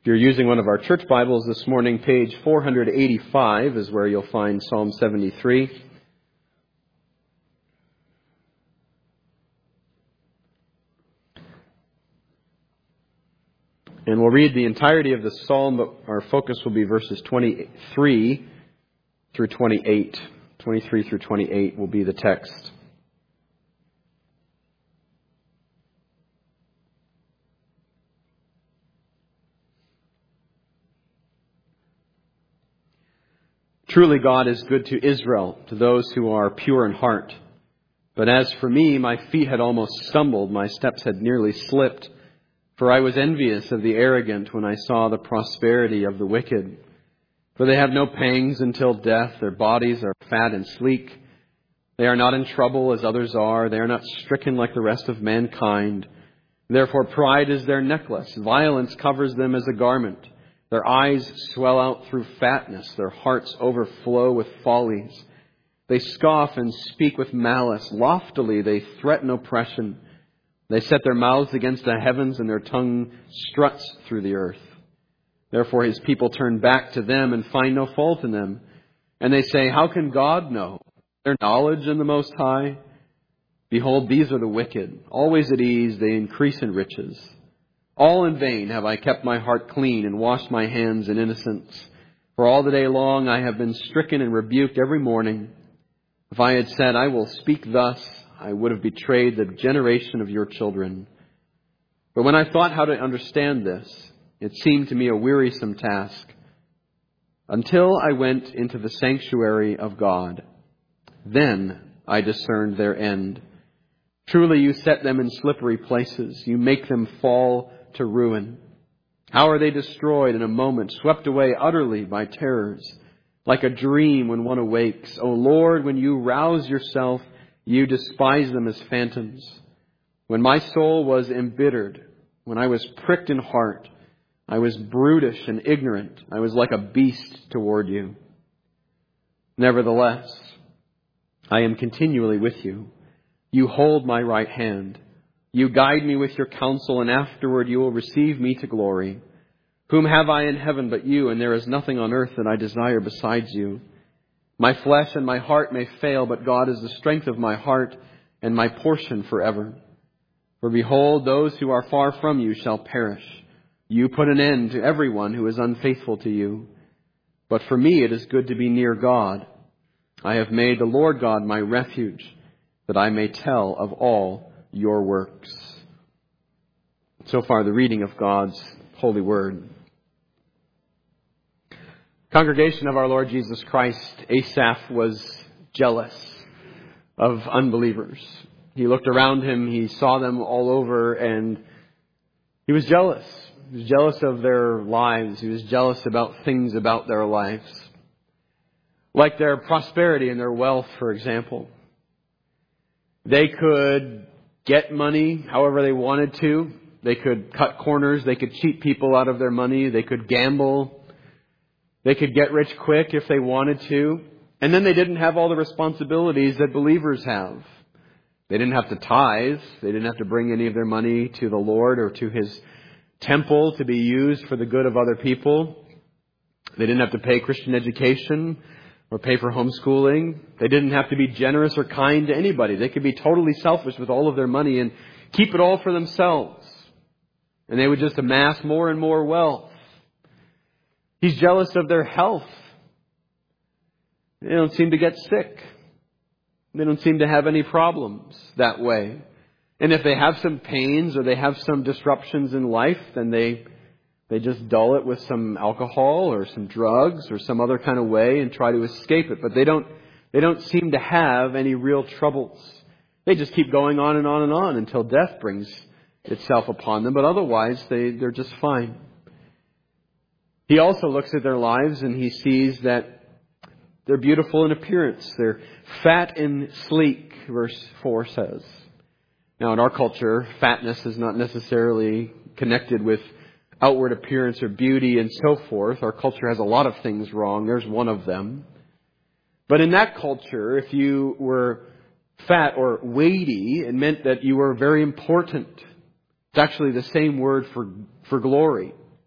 If you're using one of our church Bibles this morning, page 485 is where you'll find Psalm 73. And we'll read the entirety of the psalm, but our focus will be verses 23 through 28. 23 through 28 will be the text. Truly God is good to Israel, to those who are pure in heart. But as for me, my feet had almost stumbled, my steps had nearly slipped. For I was envious of the arrogant when I saw the prosperity of the wicked. For they have no pangs until death, their bodies are fat and sleek. They are not in trouble as others are, they are not stricken like the rest of mankind. Therefore pride is their necklace, violence covers them as a garment. Their eyes swell out through fatness. Their hearts overflow with follies. They scoff and speak with malice. Loftily they threaten oppression. They set their mouths against the heavens, and their tongue struts through the earth. Therefore his people turn back to them and find no fault in them. And they say, how can God know? Their knowledge in the Most High? Behold, these are the wicked. Always at ease, they increase in riches. All in vain have I kept my heart clean and washed my hands in innocence. For all the day long I have been stricken and rebuked every morning. If I had said, I will speak thus, I would have betrayed the generation of your children. But when I thought how to understand this, it seemed to me a wearisome task. Until I went into the sanctuary of God, then I discerned their end. Truly you set them in slippery places. You make them fall to ruin. How are they destroyed in a moment, swept away utterly by terrors, like a dream when one awakes? O Lord, when you rouse yourself, you despise them as phantoms. When my soul was embittered, when I was pricked in heart, I was brutish and ignorant. I was like a beast toward you. Nevertheless, I am continually with you. You hold my right hand. You guide me with your counsel, and afterward you will receive me to glory. Whom have I in heaven but you, and there is nothing on earth that I desire besides you. My flesh and my heart may fail, but God is the strength of my heart and my portion forever. For behold, those who are far from you shall perish. You put an end to everyone who is unfaithful to you. But for me it is good to be near God. I have made the Lord God my refuge, that I may tell of all your works. So far, the reading of God's holy word. Congregation of our Lord Jesus Christ, Asaph was jealous of unbelievers. He looked around him, he saw them all over, and he was jealous. He was jealous of their lives. He was jealous about things about their lives, like their prosperity and their wealth, for example. They could get money however they wanted to. They could cut corners. They could cheat people out of their money. They could gamble. They could get rich quick if they wanted to. And then they didn't have all the responsibilities that believers have. They didn't have to tithe. They didn't have to bring any of their money to the Lord or to His temple to be used for the good of other people. They didn't have to pay Christian education or pay for homeschooling. They didn't have to be generous or kind to anybody. They could be totally selfish with all of their money and keep it all for themselves. And they would just amass more and more wealth. He's jealous of their health. They don't seem to get sick. They don't seem to have any problems that way. And if they have some pains or they have some disruptions in life, then they just dull it with some alcohol or some drugs or some other kind of way and try to escape it. But they don't seem to have any real troubles. They just keep going on and on and on until death brings itself upon them. But otherwise, they're just fine. He also looks at their lives and he sees that they're beautiful in appearance. They're fat and sleek, verse 4 says. Now, in our culture, fatness is not necessarily connected with outward appearance or beauty and so forth. Our culture has a lot of things wrong. There's one of them. But in that culture, if you were fat or weighty, it meant that you were very important. It's actually the same word for glory.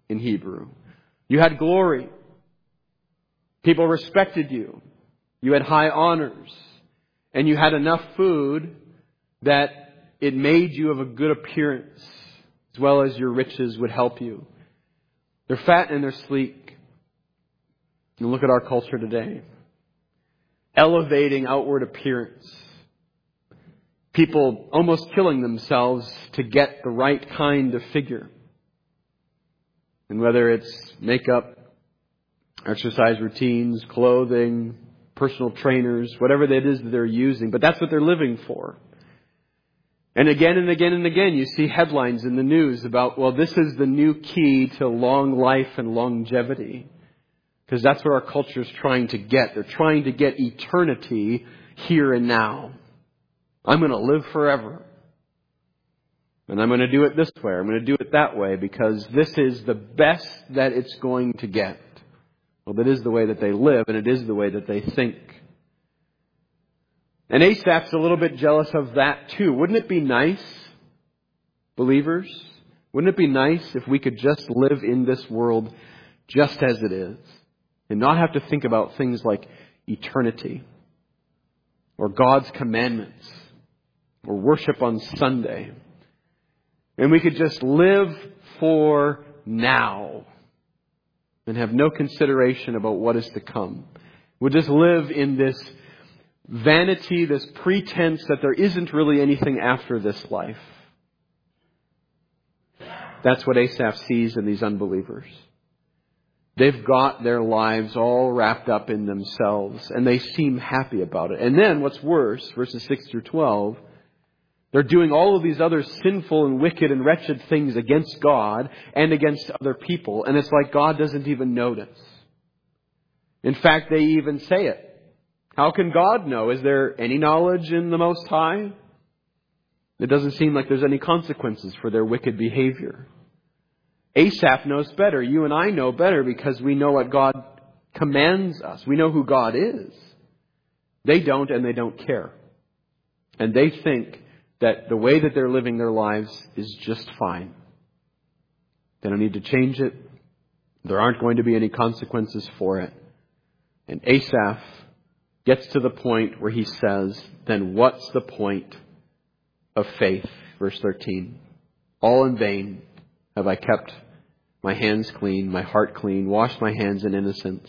in Hebrew. You had glory. People respected you. You had high honors. And you had enough food that it made you of a good appearance, as well as your riches would help you. They're fat and they're sleek. And look at our culture today. Elevating outward appearance. People almost killing themselves to get the right kind of figure. And whether it's makeup, exercise routines, clothing, personal trainers, whatever it is that they're using, but that's what they're living for. And again and again and again, you see headlines in the news about, well, this is the new key to long life and longevity. Because that's what our culture is trying to get. They're trying to get eternity here and now. I'm going to live forever. And I'm going to do it this way. I'm going to do it that way because this is the best that it's going to get. Well, that is the way that they live, and it is the way that they think. And Asaph's a little bit jealous of that too. Wouldn't it be nice, believers? Wouldn't it be nice if we could just live in this world just as it is and not have to think about things like eternity or God's commandments or worship on Sunday? And we could just live for now and have no consideration about what is to come. We'll just live in this vanity, this pretense that there isn't really anything after this life. That's what Asaph sees in these unbelievers. They've got their lives all wrapped up in themselves, and they seem happy about it. And then what's worse, verses 6 through 12, they're doing all of these other sinful and wicked and wretched things against God and against other people. And it's like God doesn't even notice. In fact, they even say it. How can God know? Is there any knowledge in the Most High? It doesn't seem like there's any consequences for their wicked behavior. Asaph knows better. You and I know better because we know what God commands us. We know who God is. They don't, and they don't care. And they think that the way that they're living their lives is just fine. They don't need to change it. There aren't going to be any consequences for it. And Asaph gets to the point where he says, then what's the point of faith? Verse 13. All in vain have I kept my hands clean, my heart clean, washed my hands in innocence.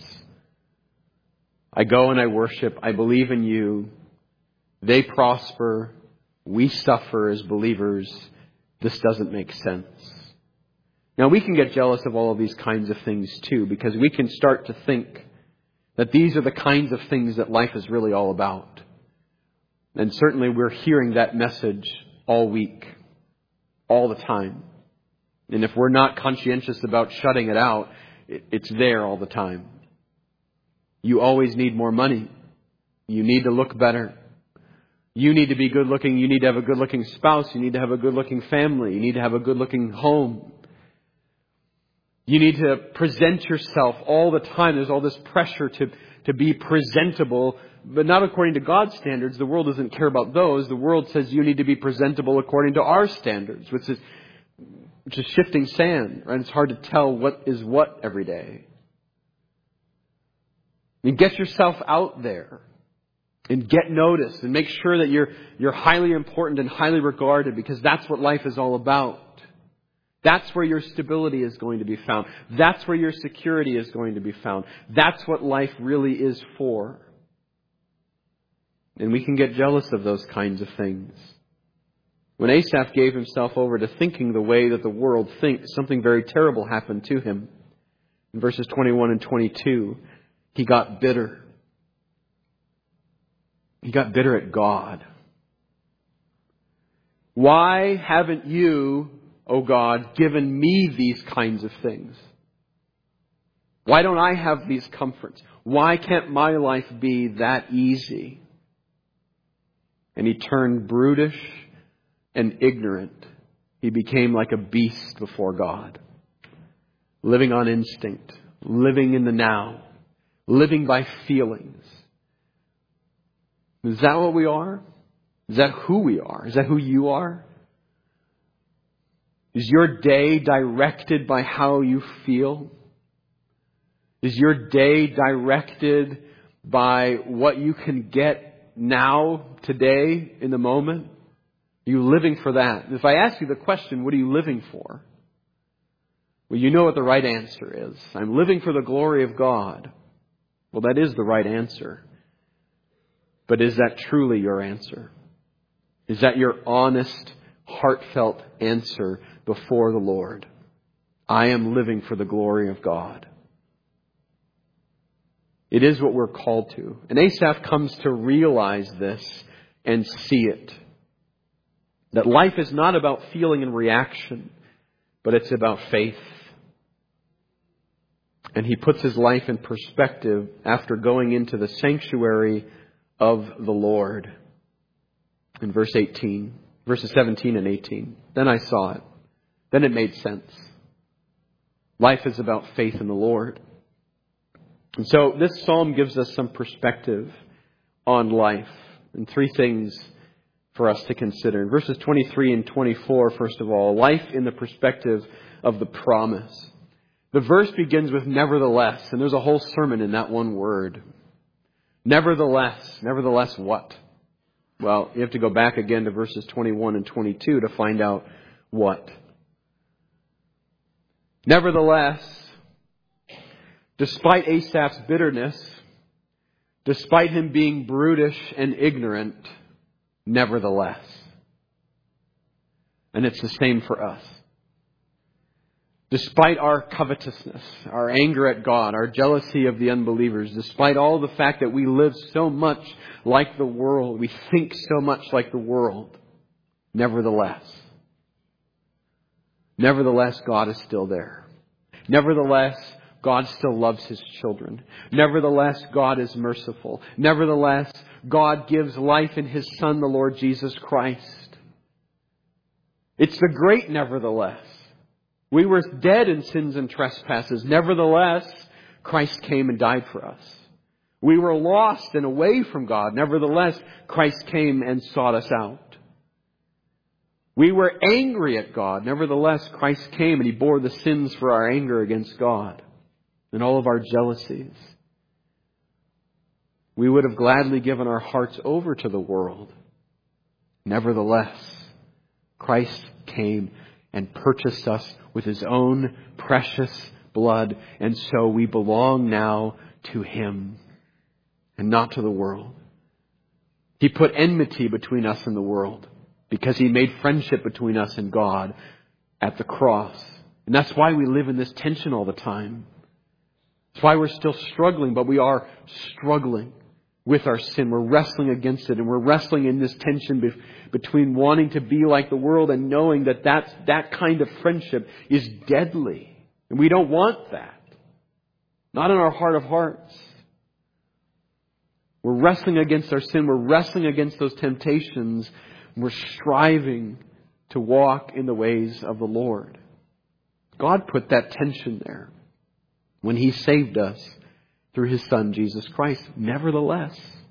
I go and I worship. I believe in you. They prosper. We suffer as believers. This doesn't make sense. Now we can get jealous of all of these kinds of things too, because we can start to think that these are the kinds of things that life is really all about. And certainly we're hearing that message all week, all the time. And if we're not conscientious about shutting it out, it's there all the time. You always need more money. You need to look better. You need to be good looking. You need to have a good looking spouse. You need to have a good looking family. You need to have a good looking home. You need to present yourself all the time. There's all this pressure to be presentable, but not according to God's standards. The world doesn't care about those. The world says you need to be presentable according to our standards, which is shifting sand, right? It's hard to tell what is what every day. And get yourself out there and get noticed and make sure that you're highly important and highly regarded, because that's what life is all about. That's where your stability is going to be found. That's where your security is going to be found. That's what life really is for. And we can get jealous of those kinds of things. When Asaph gave himself over to thinking the way that the world thinks, something very terrible happened to him. In verses 21 and 22, he got bitter. He got bitter at God. Why haven't you, O God, given me these kinds of things? Why don't I have these comforts? Why can't my life be that easy? And he turned brutish and ignorant. He became like a beast before God. Living on instinct. Living in the now. Living by feelings. Is that what we are? Is that who we are? Is that who you are? Is your day directed by how you feel? Is your day directed by what you can get now, today, in the moment? Are you living for that? If I ask you the question, what are you living for? Well, you know what the right answer is. I'm living for the glory of God. Well, that is the right answer. But is that truly your answer? Is that your honest, heartfelt answer before the Lord? I am living for the glory of God. It is what we're called to. And Asaph comes to realize this and see it. That life is not about feeling and reaction, but it's about faith. And he puts his life in perspective after going into the sanctuary of the Lord. In verses 17 and 18. Then I saw it. Then it made sense. Life is about faith in the Lord. And so this psalm gives us some perspective on life. And three things for us to consider. In verses 23 and 24, first of all, life in the perspective of the promise. The verse begins with nevertheless, and there's a whole sermon in that one word. Nevertheless. Nevertheless what? Well, you have to go back again to verses 21 and 22 to find out what. Nevertheless, despite Asaph's bitterness, despite him being brutish and ignorant, nevertheless. And it's the same for us. Despite our covetousness, our anger at God, our jealousy of the unbelievers, despite all the fact that we live so much like the world, we think so much like the world, nevertheless, God is still there. Nevertheless, God still loves His children. Nevertheless, God is merciful. Nevertheless, God gives life in His Son, the Lord Jesus Christ. It's the great nevertheless. We were dead in sins and trespasses. Nevertheless, Christ came and died for us. We were lost and away from God. Nevertheless, Christ came and sought us out. We were angry at God. Nevertheless, Christ came and He bore the sins for our anger against God and all of our jealousies. We would have gladly given our hearts over to the world. Nevertheless, Christ came and purchased us with His own precious blood. And so we belong now to Him and not to the world. He put enmity between us and the world because He made friendship between us and God at the cross. And that's why we live in this tension all the time. That's why we're still struggling, but we are struggling with our sin. We're wrestling against it, and we're wrestling in this tension between wanting to be like the world and knowing that that kind of friendship is deadly. And we don't want that. Not in our heart of hearts. We're wrestling against our sin. We're wrestling against those temptations. And we're striving to walk in the ways of the Lord. God put that tension there when He saved us through His Son, Jesus Christ. Nevertheless,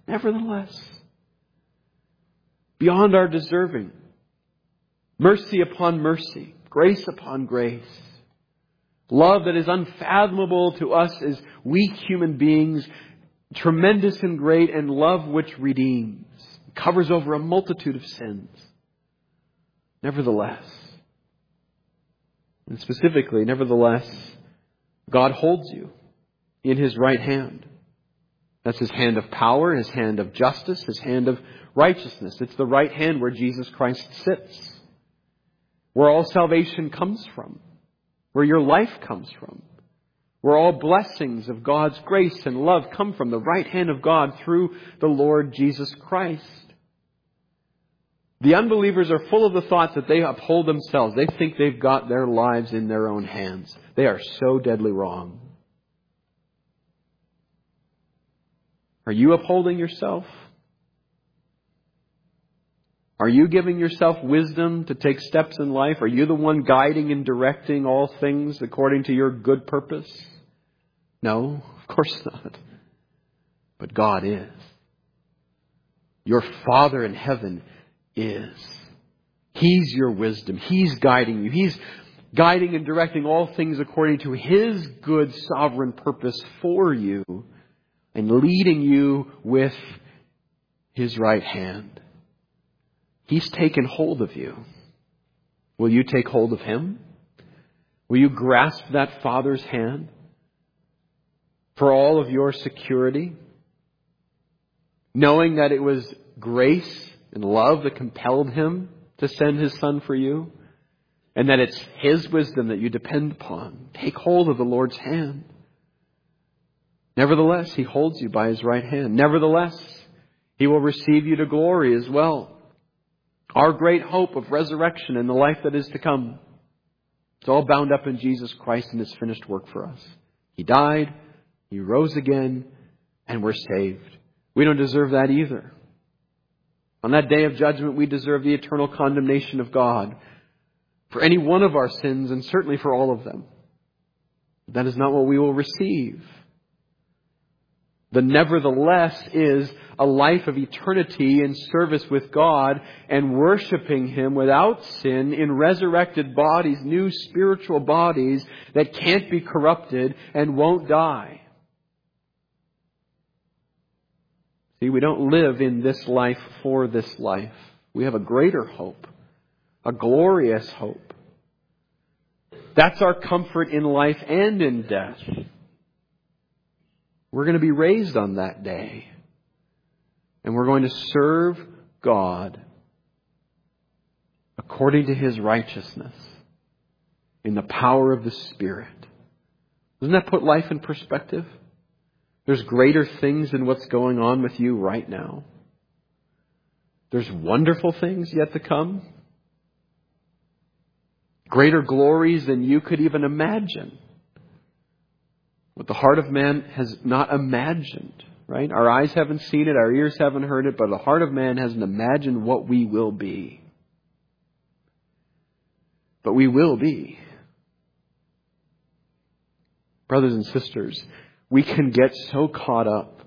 beyond our deserving, mercy upon mercy, grace upon grace, love that is unfathomable to us as weak human beings, tremendous and great, and love which redeems, covers over a multitude of sins. Nevertheless, and specifically, nevertheless, God holds you in His right hand. That's His hand of power, His hand of justice, His hand of righteousness. It's the right hand where Jesus Christ sits, where all salvation comes from, where your life comes from, where all blessings of God's grace and love come from, the right hand of God through the Lord Jesus Christ. The unbelievers are full of the thoughts that they uphold themselves. They think they've got their lives in their own hands. They are so deadly wrong. Are you upholding yourself? Are you giving yourself wisdom to take steps in life? Are you the one guiding and directing all things according to your good purpose? No, of course not. But God is. Your Father in heaven is. He's your wisdom. He's guiding you. He's guiding and directing all things according to His good sovereign purpose for you and leading you with His right hand. He's taken hold of you. Will you take hold of Him? Will you grasp that Father's hand for all of your security? Knowing that it was grace and love that compelled Him to send His Son for you, and that it's His wisdom that you depend upon. Take hold of the Lord's hand. Nevertheless, He holds you by His right hand. Nevertheless, He will receive you to glory as well. Our great hope of resurrection and the life that is to come. It's all bound up in Jesus Christ and His finished work for us. He died, He rose again, and we're saved. We don't deserve that either. On that day of judgment, we deserve the eternal condemnation of God for any one of our sins, and certainly for all of them. That is not what we will receive. The nevertheless is a life of eternity in service with God and worshiping Him without sin in resurrected bodies, new spiritual bodies that can't be corrupted and won't die. See, we don't live in this life for this life. We have a greater hope, a glorious hope. That's our comfort in life and in death. We're going to be raised on that day. And we're going to serve God according to His righteousness in the power of the Spirit. Doesn't that put life in perspective? There's greater things than what's going on with you right now. There's wonderful things yet to come. Greater glories than you could even imagine. What the heart of man has not imagined, right? Our eyes haven't seen it, our ears haven't heard it, but the heart of man hasn't imagined what we will be. But we will be. Brothers and sisters, we can get so caught up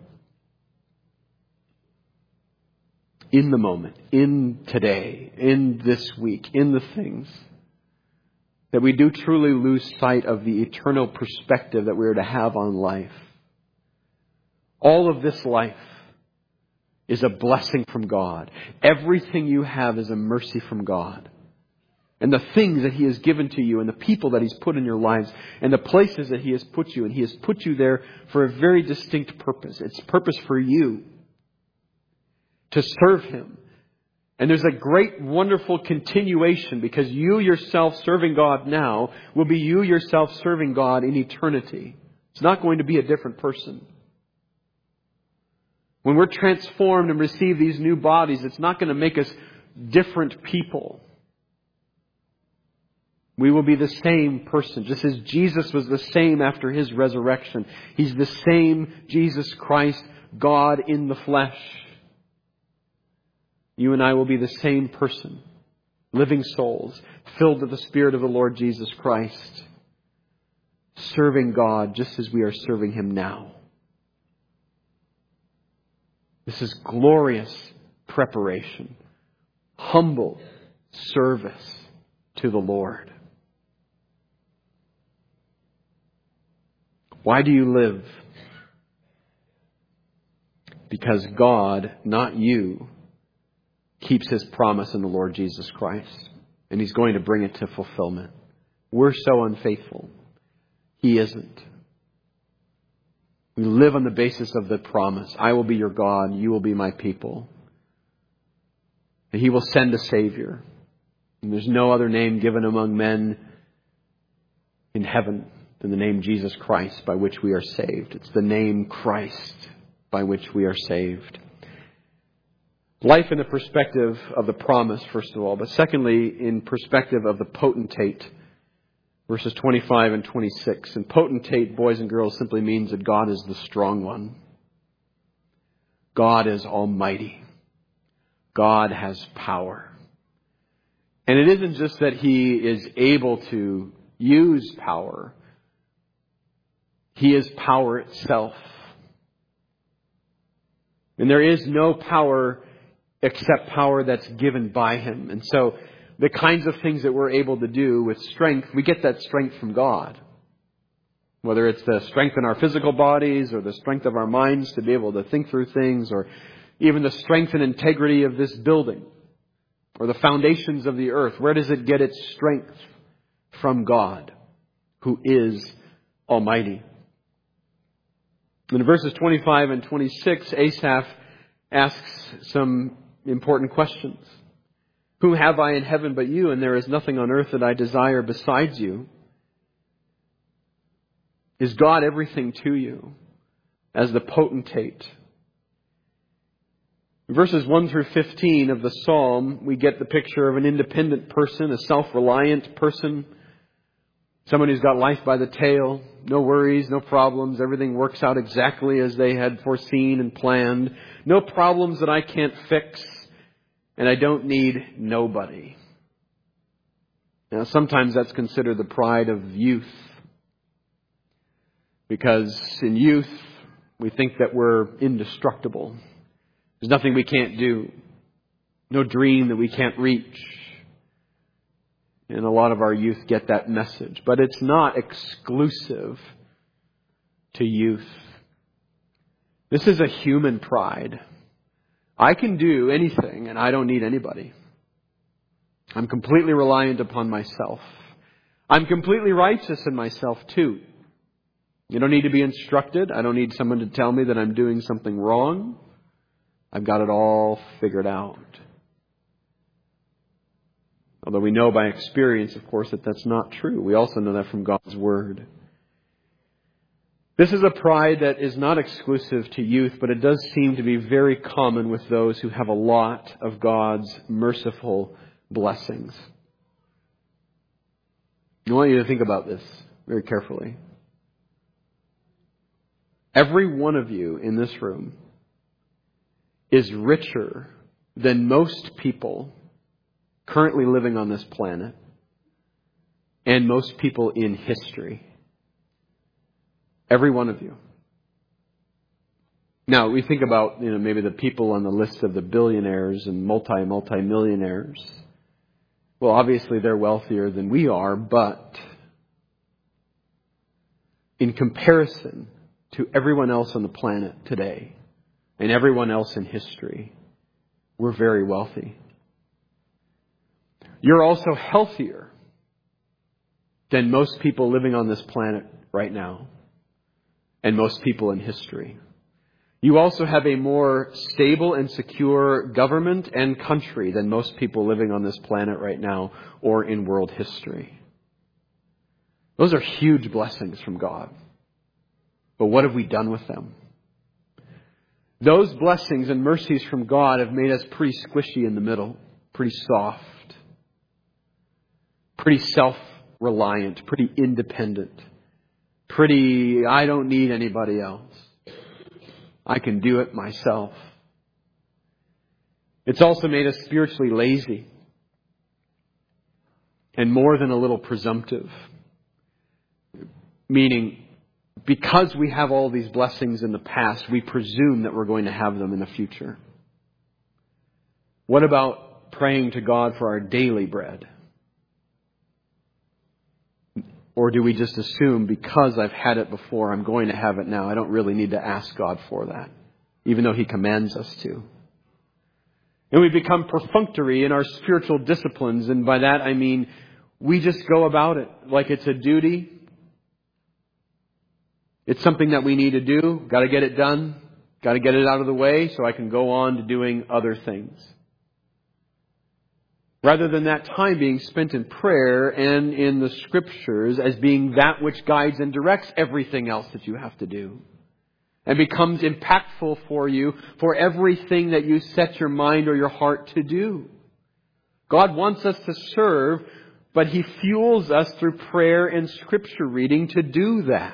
in the moment, in today, in this week, in the things, that we do truly lose sight of the eternal perspective that we are to have on life. All of this life is a blessing from God. Everything you have is a mercy from God. And the things that He has given to you and the people that He's put in your lives and the places that He has put you, and He has put you there for a very distinct purpose. It's purpose for you to serve Him. And there's a great, wonderful continuation, because you yourself serving God now will be you yourself serving God in eternity. It's not going to be a different person. When we're transformed and receive these new bodies, it's not going to make us different people. We will be the same person, just as Jesus was the same after His resurrection. He's the same Jesus Christ, God in the flesh. You and I will be the same person, living souls, filled with the Spirit of the Lord Jesus Christ, serving God just as we are serving Him now. This is glorious preparation, humble service to the Lord. Why do you live? Because God, not you, keeps His promise in the Lord Jesus Christ. And He's going to bring it to fulfillment. We're so unfaithful. He isn't. We live on the basis of the promise. I will be your God. You will be my people. And He will send a Savior. And there's no other name given among men in heaven than the name Jesus Christ, by which we are saved. It's the name Christ by which we are saved. Life in the perspective of the promise, first of all, but secondly, in perspective of the potentate. Verses 25 and 26. And potentate, boys and girls, simply means that God is the strong one. God is almighty. God has power. And it isn't just that He is able to use power. He is power itself. And there is no power except power that's given by Him. And so the kinds of things that we're able to do with strength, we get that strength from God. Whether it's the strength in our physical bodies or the strength of our minds to be able to think through things, or even the strength and integrity of this building or the foundations of the earth. Where does it get its strength? From God, who is Almighty. In verses 25 and 26, Asaph asks some important questions. Who have I in heaven but you, and there is nothing on earth that I desire besides you? Is God everything to you as the potentate? In verses 1 through 15 of the Psalm, we get the picture of an independent person, a self-reliant person, someone who's got life by the tail, no worries, no problems, everything works out exactly as they had foreseen and planned, no problems that I can't fix, and I don't need nobody. Now, sometimes that's considered the pride of youth, because in youth, we think that we're indestructible. There's nothing we can't do. No dream that we can't reach. And a lot of our youth get that message. But it's not exclusive to youth. This is a human pride. I can do anything and I don't need anybody. I'm completely reliant upon myself. I'm completely righteous in myself too. You don't need to be instructed. I don't need someone to tell me that I'm doing something wrong. I've got it all figured out. Although we know by experience, of course, that that's not true. We also know that from God's Word. This is a pride that is not exclusive to youth, but it does seem to be very common with those who have a lot of God's merciful blessings. I want you to think about this very carefully. Every one of you in this room is richer than most people currently living on this planet and most people in history. Every one of you. Now, we think about, maybe the people on the list of the billionaires and multi-millionaires. Well, obviously they're wealthier than we are, but in comparison to everyone else on the planet today and everyone else in history, we're very wealthy. You're also healthier than most people living on this planet right now and most people in history. You also have a more stable and secure government and country than most people living on this planet right now or in world history. Those are huge blessings from God. But what have we done with them? Those blessings and mercies from God have made us pretty squishy in the middle, pretty soft, pretty self-reliant, pretty independent, pretty, I don't need anybody else. I can do it myself. It's also made us spiritually lazy and more than a little presumptive. Meaning, because we have all these blessings in the past, we presume that we're going to have them in the future. What about praying to God for our daily bread? Or do we just assume because I've had it before, I'm going to have it now? I don't really need to ask God for that, even though He commands us to. And we become perfunctory in our spiritual disciplines. And by that I mean we just go about it like it's a duty. It's something that we need to do. Got to get it done. Got to get it out of the way so I can go on to doing other things. Rather than that time being spent in prayer and in the Scriptures as being that which guides and directs everything else that you have to do. And becomes impactful for you for everything that you set your mind or your heart to do. God wants us to serve, but He fuels us through prayer and Scripture reading to do that.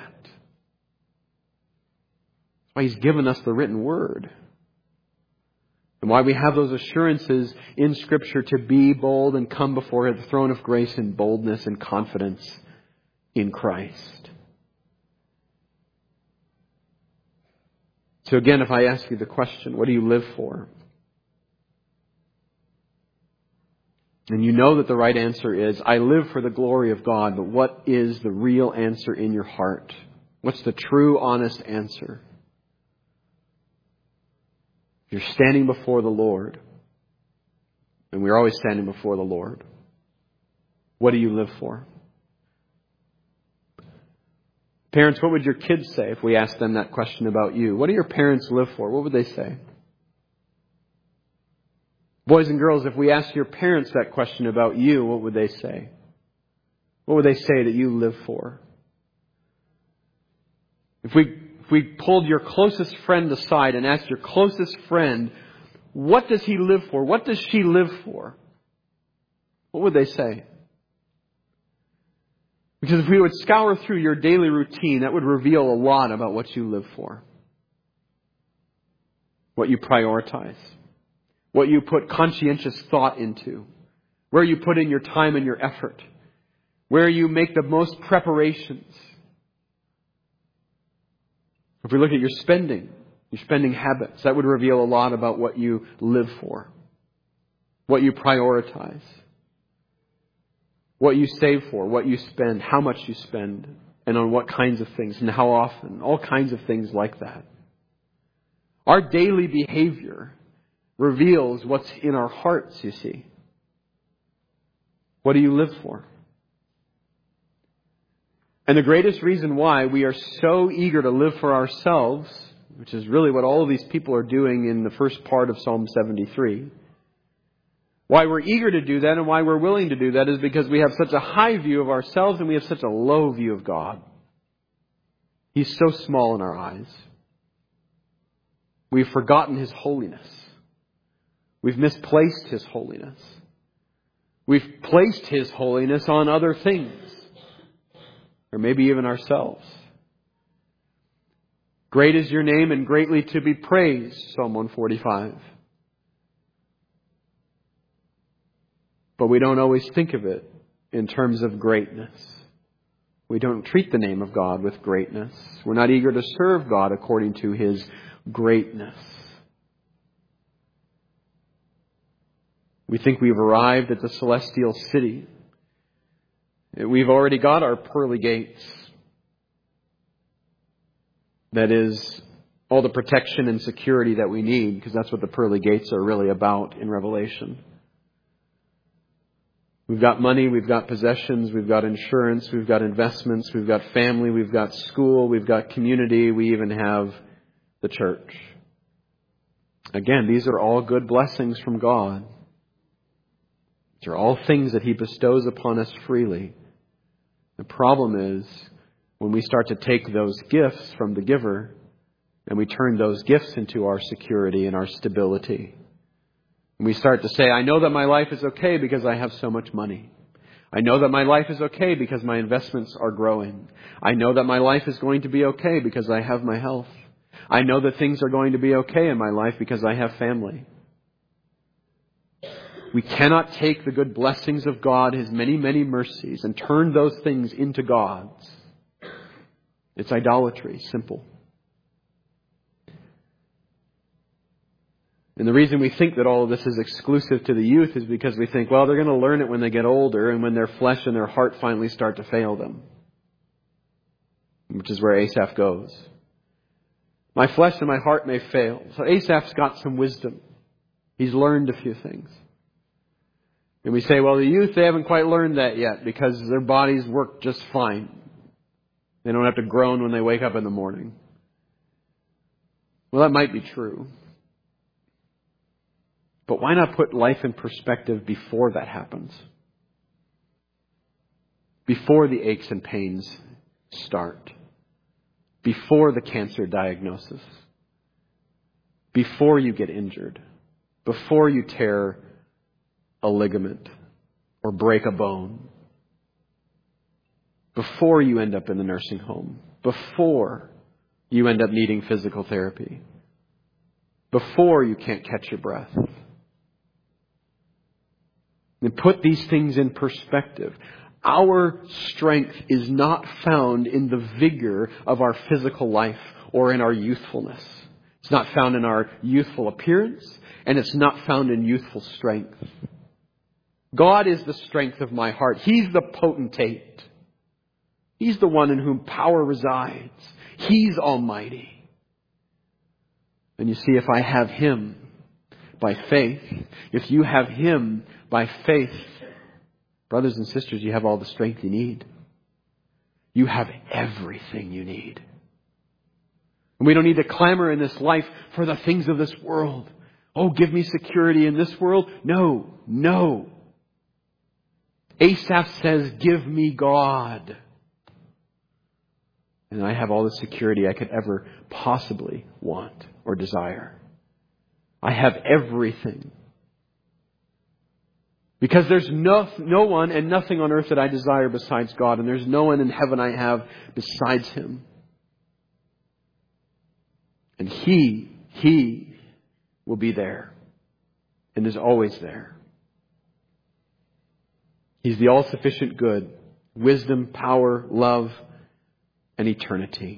Why He's given us the written Word. And why we have those assurances in Scripture to be bold and come before the throne of grace in boldness and confidence in Christ. So again, if I ask you the question, what do you live for? And you know that the right answer is, I live for the glory of God, but what is the real answer in your heart? What's the true, honest answer? You're standing before the Lord, and we're always standing before the Lord. What do you live for? Parents, what would your kids say if we asked them that question about you? What do your parents live for? What would they say? Boys and girls, if we asked your parents that question about you, what would they say? What would they say that you live for? If we pulled your closest friend aside and asked your closest friend, what does he live for? What does she live for? What would they say? Because if we would scour through your daily routine, that would reveal a lot about what you live for. What you prioritize. What you put conscientious thought into. Where you put in your time and your effort. Where you make the most preparations. If we look at your spending habits, that would reveal a lot about what you live for. What you prioritize. What you save for, what you spend, how much you spend, and on what kinds of things, and how often. All kinds of things like that. Our daily behavior reveals what's in our hearts, you see. What do you live for? And the greatest reason why we are so eager to live for ourselves, which is really what all of these people are doing in the first part of Psalm 73, why we're eager to do that and why we're willing to do that is because we have such a high view of ourselves and we have such a low view of God. He's so small in our eyes. We've forgotten His holiness. We've misplaced His holiness. We've placed His holiness on other things. Or maybe even ourselves. Great is your name and greatly to be praised, Psalm 145. But we don't always think of it in terms of greatness. We don't treat the name of God with greatness. We're not eager to serve God according to His greatness. We think we've arrived at the celestial city. We've already got our pearly gates. That is, all the protection and security that we need, because that's what the pearly gates are really about in Revelation. We've got money, we've got possessions, we've got insurance, we've got investments, we've got family, we've got school, we've got community, we even have the church. Again, these are all good blessings from God. These are all things that He bestows upon us freely. The problem is when we start to take those gifts from the giver and we turn those gifts into our security and our stability. And we start to say, I know that my life is okay because I have so much money. I know that my life is okay because my investments are growing. I know that my life is going to be okay because I have my health. I know that things are going to be okay in my life because I have family. We cannot take the good blessings of God, His many, many mercies, and turn those things into gods. It's idolatry, simple. And the reason we think that all of this is exclusive to the youth is because we think, well, they're going to learn it when they get older and when their flesh and their heart finally start to fail them. Which is where Asaph goes. My flesh and my heart may fail. So Asaph's got some wisdom. He's learned a few things. And we say, well, the youth, they haven't quite learned that yet because their bodies work just fine. They don't have to groan when they wake up in the morning. Well, that might be true. But why not put life in perspective before that happens? Before the aches and pains start. Before the cancer diagnosis. Before you get injured. Before you tear a ligament or break a bone. Before you end up in the nursing home. Before you end up needing physical therapy. Before you can't catch your breath. And put these things in perspective. Our strength is not found in the vigor of our physical life or in our youthfulness. It's not found in our youthful appearance, and it's not found in youthful strength. God is the strength of my heart. He's the potentate. He's the one in whom power resides. He's almighty. And you see, if I have Him by faith, if you have Him by faith, brothers and sisters, you have all the strength you need. You have everything you need. And we don't need to clamor in this life for the things of this world. Oh, give me security in this world. No, no. Asaph says, give me God. And I have all the security I could ever possibly want or desire. I have everything. Because there's no one and nothing on earth that I desire besides God. And there's no one in heaven I have besides Him. And He will be there. And is always there. He's the all-sufficient good. Wisdom, power, love, and eternity.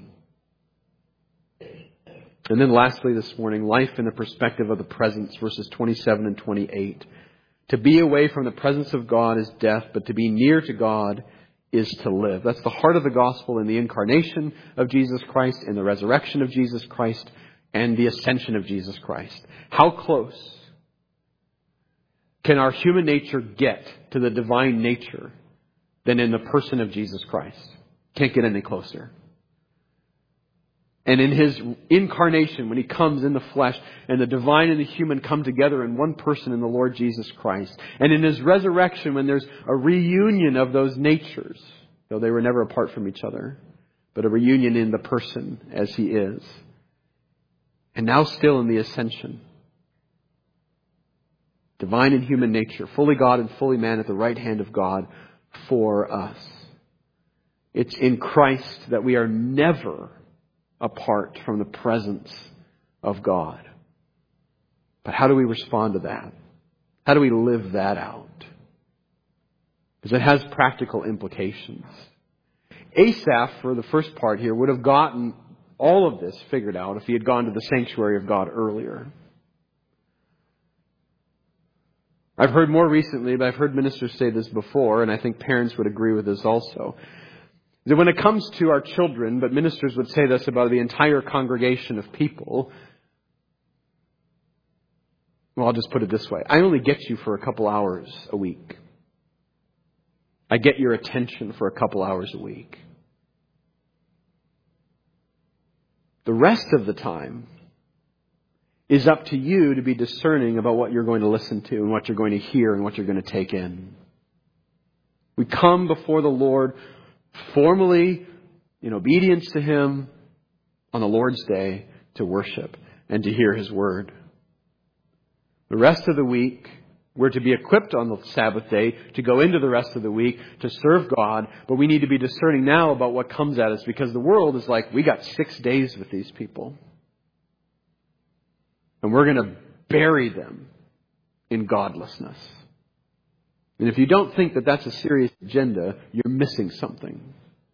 And then lastly this morning, life in the perspective of the presence, verses 27 and 28. To be away from the presence of God is death, but to be near to God is to live. That's the heart of the gospel in the incarnation of Jesus Christ, in the resurrection of Jesus Christ, and the ascension of Jesus Christ. How close can our human nature get to the divine nature than in the person of Jesus Christ? Can't get any closer. And in His incarnation, when He comes in the flesh, and the divine and the human come together in one person in the Lord Jesus Christ. And in His resurrection, when there's a reunion of those natures, though they were never apart from each other, but a reunion in the person as He is. And now still in the ascension. Divine and human nature, fully God and fully man at the right hand of God for us. It's in Christ that we are never apart from the presence of God. But how do we respond to that? How do we live that out? Because it has practical implications. Asaph, for the first part here, would have gotten all of this figured out if he had gone to the sanctuary of God earlier. I've heard more recently, but I've heard ministers say this before, and I think parents would agree with this also, that when it comes to our children, but ministers would say this about the entire congregation of people, well, I'll just put it this way. I only get you for a couple hours a week. I get your attention for a couple hours a week. The rest of the time is up to you to be discerning about what you're going to listen to and what you're going to hear and what you're going to take in. We come before the Lord formally in obedience to Him on the Lord's Day to worship and to hear His Word. The rest of the week, we're to be equipped on the Sabbath day to go into the rest of the week to serve God, but we need to be discerning now about what comes at us, because the world is like, we got 6 days with these people. And we're going to bury them in godlessness. And if you don't think that that's a serious agenda, you're missing something.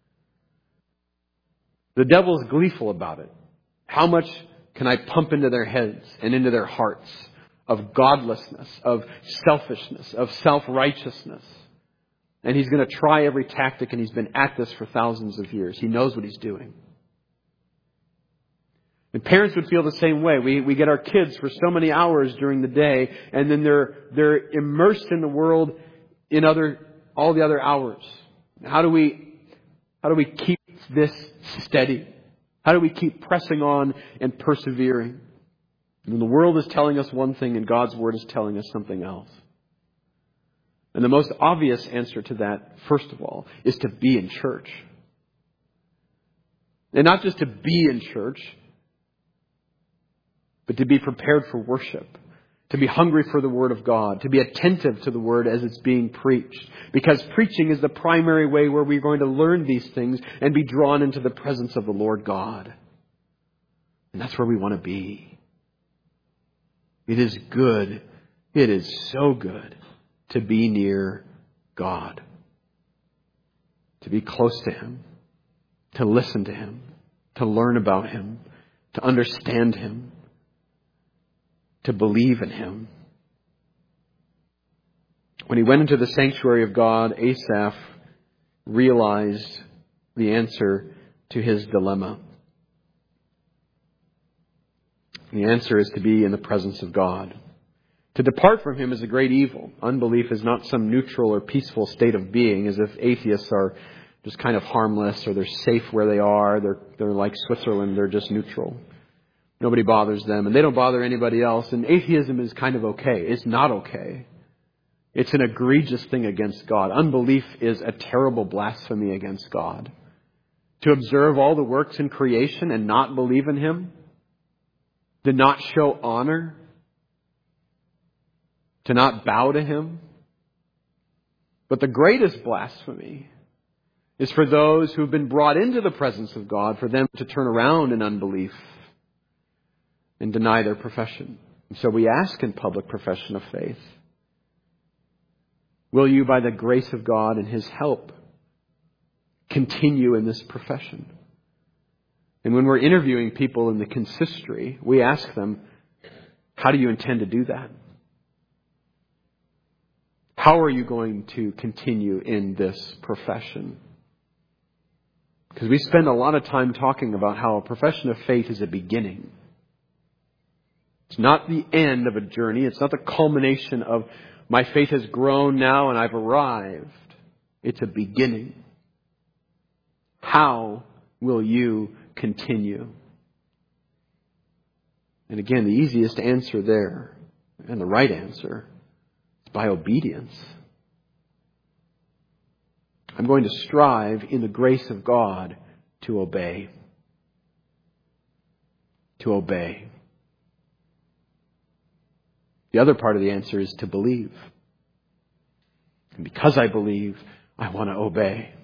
The devil's gleeful about it. How much can I pump into their heads and into their hearts of godlessness, of selfishness, of self-righteousness? And he's going to try every tactic, and he's been at this for thousands of years. He knows what he's doing. And parents would feel the same way. We get our kids for so many hours during the day, and then they're immersed in the world in all the other hours. How do we keep this steady? How do we keep pressing on and persevering? When the world is telling us one thing and God's Word is telling us something else. And the most obvious answer to that, first of all, is to be in church. And not just to be in church, but to be prepared for worship, to be hungry for the Word of God, to be attentive to the Word as it's being preached. Because preaching is the primary way where we're going to learn these things and be drawn into the presence of the Lord God. And that's where we want to be. It is good. It is so good to be near God, to be close to Him, to listen to Him, to learn about Him, to understand Him, to believe in Him. When he went into the sanctuary of God, Asaph realized the answer to his dilemma. The answer is to be in the presence of God. To depart from Him is a great evil. Unbelief is not some neutral or peaceful state of being, as if atheists are just kind of harmless or they're safe where they are. They're like Switzerland. They're just neutral. Nobody bothers them and they don't bother anybody else. And atheism is kind of okay. It's not okay. It's an egregious thing against God. Unbelief is a terrible blasphemy against God. To observe all the works in creation and not believe in Him, to not show honor, to not bow to Him. But the greatest blasphemy is for those who have been brought into the presence of God, for them to turn around in unbelief and deny their profession. And so we ask in public profession of faith, will you, by the grace of God and His help, continue in this profession? And when we're interviewing people in the consistory, we ask them, how do you intend to do that? How are you going to continue in this profession? Because we spend a lot of time talking about how a profession of faith is a beginning. It's not the end of a journey. It's not the culmination of my faith has grown now and I've arrived. It's a beginning. How will you continue? And again, the easiest answer there, and the right answer, is by obedience. I'm going to strive in the grace of God to obey. To obey. The other part of the answer is to believe. And because I believe, I want to obey.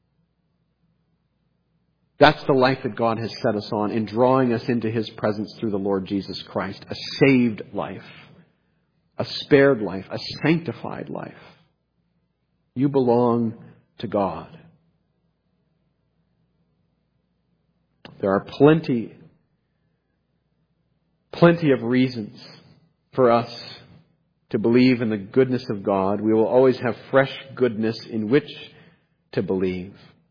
That's the life that God has set us on in drawing us into His presence through the Lord Jesus Christ. A saved life. A spared life. A sanctified life. You belong to God. There are plenty of reasons for us to believe in the goodness of God. We will always have fresh goodness in which to believe.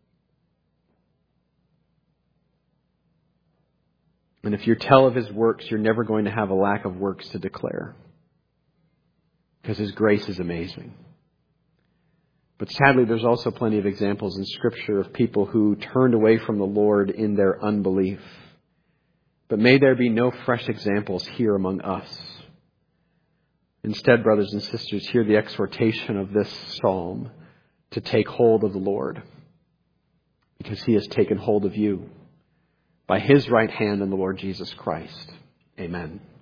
And if you tell of His works, you're never going to have a lack of works to declare. Because His grace is amazing. But sadly, there's also plenty of examples in Scripture of people who turned away from the Lord in their unbelief. But may there be no fresh examples here among us. Instead, brothers and sisters, hear the exhortation of this psalm to take hold of the Lord. Because He has taken hold of you by His right hand in the Lord Jesus Christ. Amen.